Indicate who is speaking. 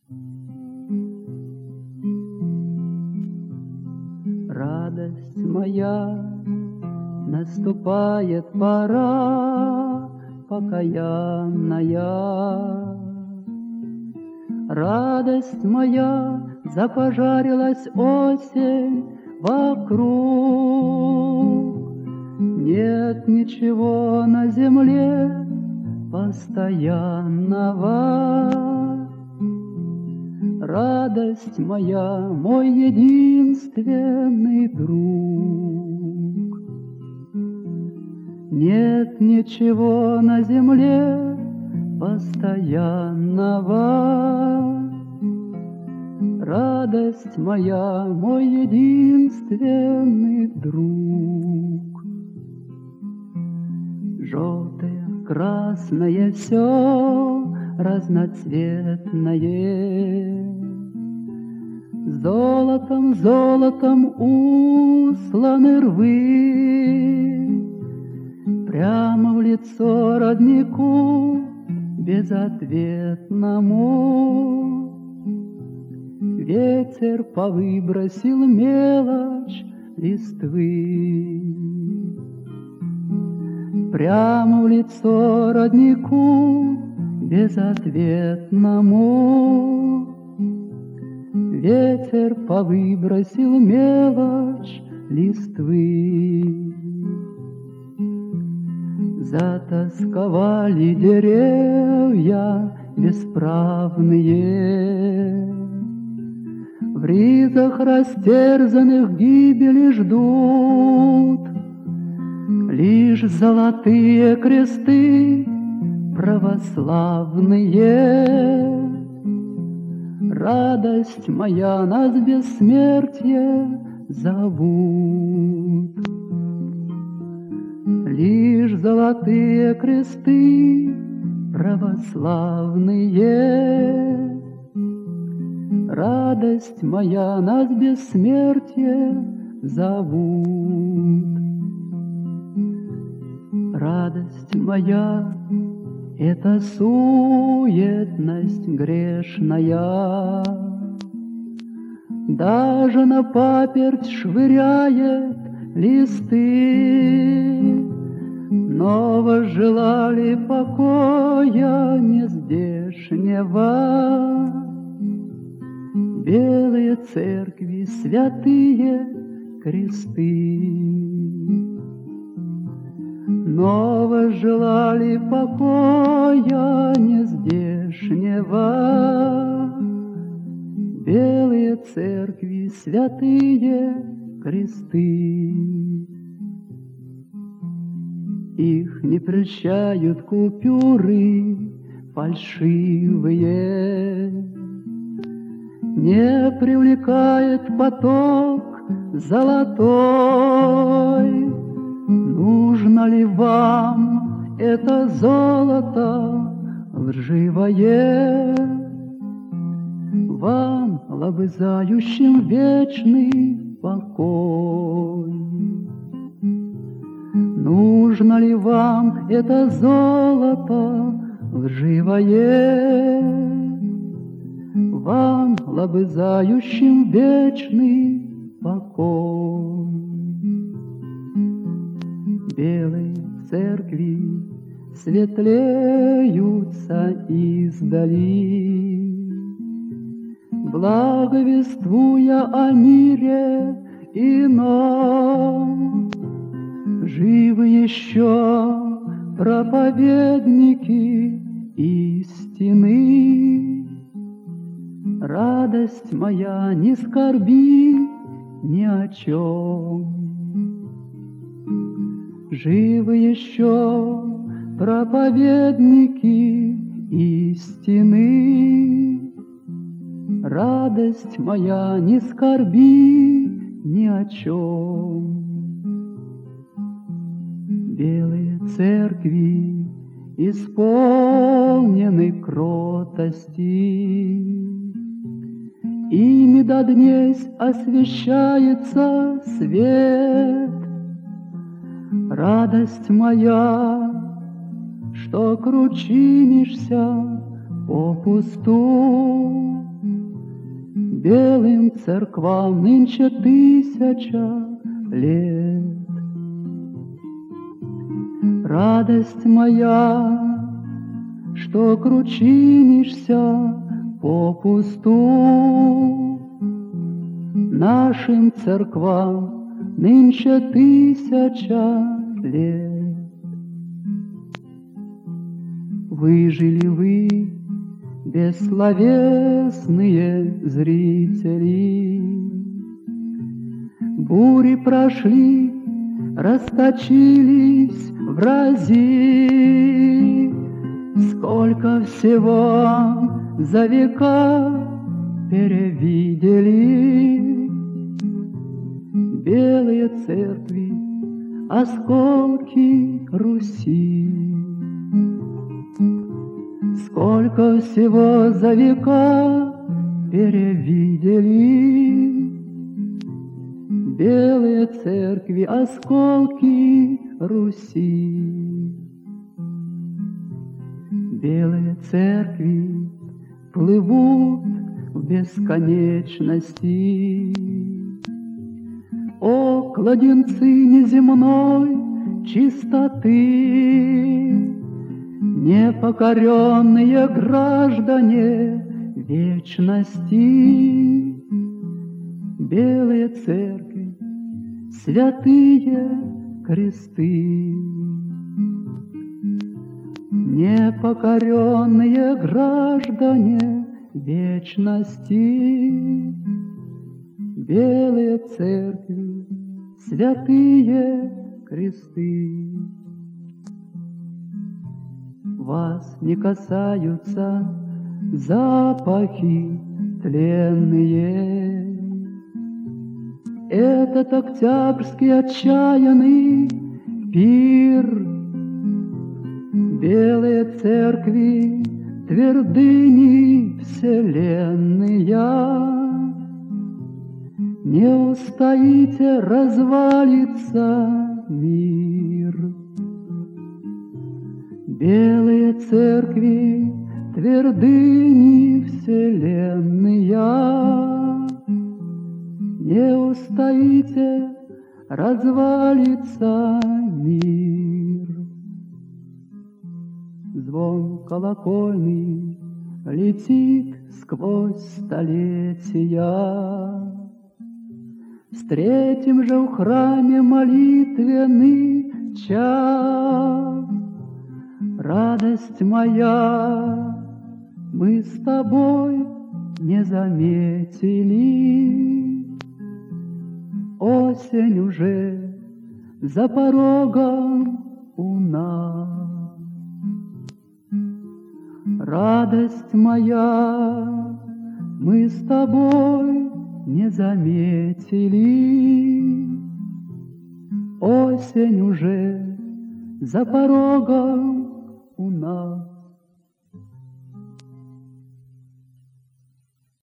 Speaker 1: Радость моя, наступает пора покаянная. Радость моя, запожарилась осень вокруг. Нет ничего на земле постоянного. Радость моя, мой единственный друг. Нет ничего на земле постоянного. Радость моя, мой единственный друг. Желтое, красное все разноцветное, золотом, золотом усланы рвы. Прямо в лицо роднику безответному ветер повыбросил мелочь листвы. Прямо в лицо роднику безответному ветер повыбросил мелочь листвы. Затасковали деревья бесправные, в ризах растерзанных гибели ждут лишь золотые кресты православные. Радость моя, нас бессмертие зовут. Лишь золотые кресты православные. Радость моя, нас бессмертие зовут. Радость моя — это суетность грешная, даже на паперть швыряет листы. Но возжелали покоя нездешнего белые церкви, святые кресты. Но возжелали покоя нездешнего белые церкви, святые кресты. Их не прельщают купюры фальшивые, не привлекает поток золотой. Нужно ли вам это золото лживое, вам, лобызающим вечный покой? Нужно ли вам это золото лживое, вам, лобызающим вечный покой? Белые церкви светлеются издали, благовествуя о мире ином. Живы еще проповедники истины. Радость моя, не скорби ни о чем. Живы еще проповедники истины. Радость моя, не скорби ни о чем. Белые церкви исполнены кротости, ими до днесь освещается свет. Радость моя, что кручинишься попусту, Белым церквам нынче 1000 лет. Радость моя, что кручинишься попусту, нашим церквам нынче 1000 лет. Выжили вы, бессловесные зрители, бури прошли, расточились врази. Сколько всего за века перевидели, белые церкви, осколки Руси. Сколько всего за века перевидели, белые церкви, осколки Руси. Белые церкви плывут в бесконечности. О, кладенцы неземной чистоты, непокоренные граждане вечности, белые церкви, святые кресты. Непокоренные граждане вечности, белые церкви, святые кресты. Вас не касаются запахи тленные. Этот октябрьский отчаянный пир, белые церкви, твердыни вселенная. Не устоите, развалится мир. Белые церкви, твердыни вселенная. Не устоите, развалится мир. Звон колокольный летит сквозь столетия. Встретим же в храме молитвенный час. Радость моя, мы с тобой не заметили. Осень уже за порогом у нас. Радость моя, мы с тобой не заметили. Осень уже за порогом у нас.